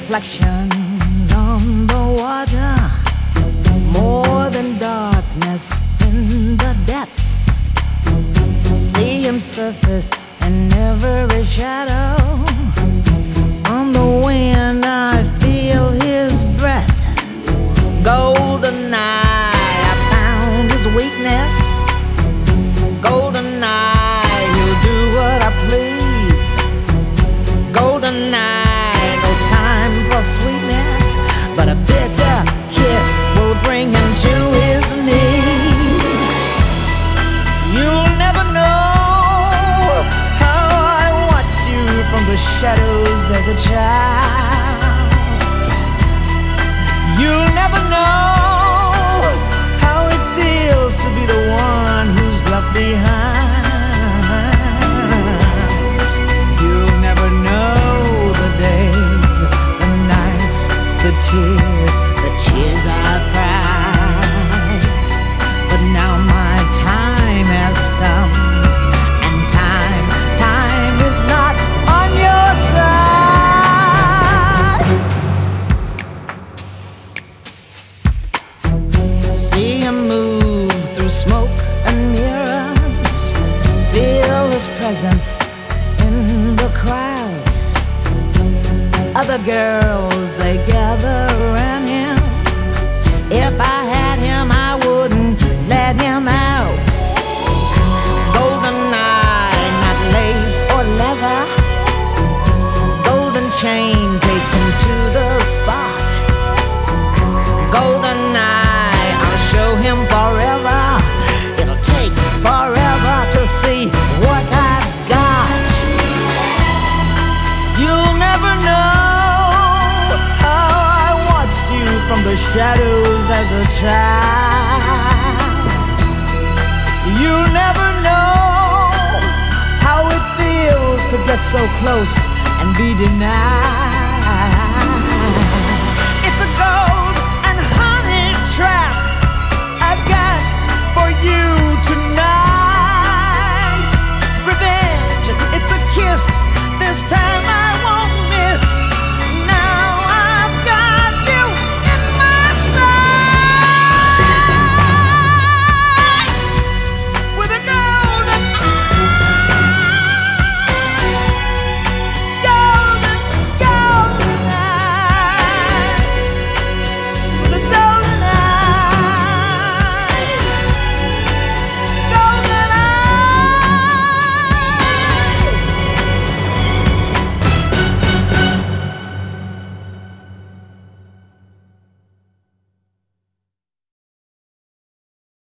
reflections on the water, more than darkness in the depths. See him surface in every shadow. On the wind I feel his breath. Golden eye, I found his weakness. Golden eye, he'll do what I please. Golden eye, no time for sweetness, but a bitter kiss will bring him to his knees. You'll never know how I watched you from the shadows as a child. You'll never know how it feels to be the one who's left behind. You'll never know the days, the nights, the tears I've cried. But now my time has come, and time is not on your side. See him move through smoke and mirrors, feel his presence in the crowd. Other girls, they gather around him. If I had him, I wouldn't let him out. Golden eye, not lace or leather. Golden chain, take him to the spot. Golden eye, I'll show him forever. It'll take forever to see what I've got. You'll never know how I watched you from the shadows as a child. You'll never know how it feels to get so close and be denied.